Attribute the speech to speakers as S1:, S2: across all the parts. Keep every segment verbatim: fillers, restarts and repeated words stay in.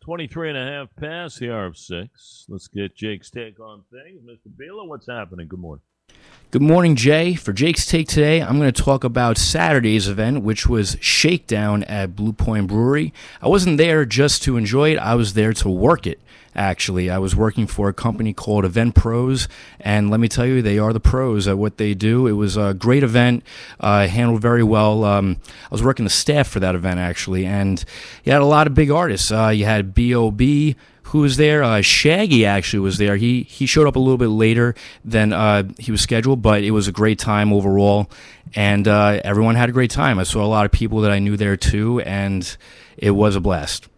S1: twenty-three and a half past the hour of six. Let's get Jake's take on things. Mister Beeler, what's happening? Good morning.
S2: Good morning, Jay. For Jake's Take today, I'm going to talk about Saturday's event, which was Shakedown at Blue Point Brewery. I wasn't there just to enjoy it. I was there to work it, actually. I was working for a company called Event Pros, and let me tell you, they are the pros at what they do. It was a great event, uh, handled very well. Um, I was working the staff for that event, actually, and you had a lot of big artists. Uh, you had B O B, who was there. Uh, Shaggy actually was there. He he showed up a little bit later than uh, he was scheduled, but it was a great time overall, and uh, everyone had a great time. I saw a lot of people that I knew there too, and it was a blast.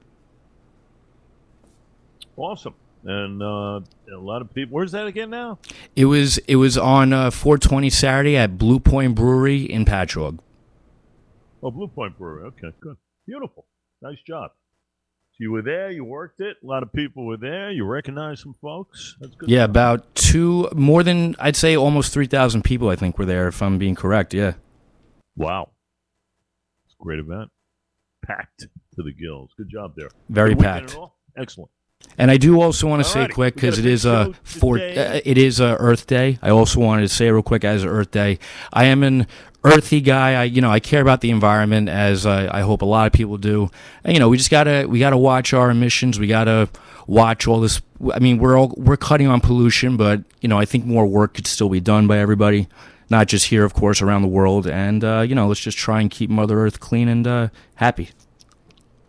S1: Awesome. And uh, a lot of people. Where's that again now?
S2: It was it was on uh, four twenty Saturday at Blue Point Brewery in Patchogue.
S1: Oh, Blue Point Brewery. Okay, good. Beautiful. Nice job. You were there, you worked it, a lot of people were there, you recognized some folks. That's good.
S2: Yeah,
S1: stuff.
S2: about two, more than, I'd say almost three thousand people, I think, were there, if I'm being correct, yeah.
S1: Wow. It's a great event. Packed to the gills. Good job there.
S2: Very
S1: Good
S2: packed.
S1: and all? Excellent.
S2: And I do also want to say
S1: Alrighty.
S2: quick,
S1: We got a
S2: because it
S1: big
S2: is a
S1: show
S2: for,
S1: today.
S2: uh, it is a Earth Day. I also wanted to say real quick, as Earth Day, I am an earthy guy. I you know I care about the environment, as uh, I hope a lot of people do. And, you know, we just gotta we gotta watch our emissions. We gotta watch all this. I mean, we're all we're cutting on pollution, but you know I think more work could still be done by everybody, not just here, of course, around the world. And uh, you know, let's just try and keep Mother Earth clean and uh, happy.